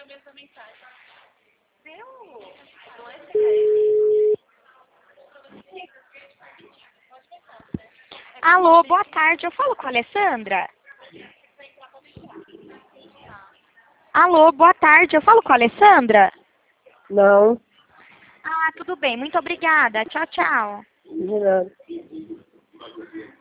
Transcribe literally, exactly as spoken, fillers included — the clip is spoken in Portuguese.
Alô, boa tarde. Eu falo com a Alessandra? Alô, boa tarde. Eu falo com a Alessandra? Não, Ah, tudo bem. Muito obrigada. Tchau, tchau. de nada.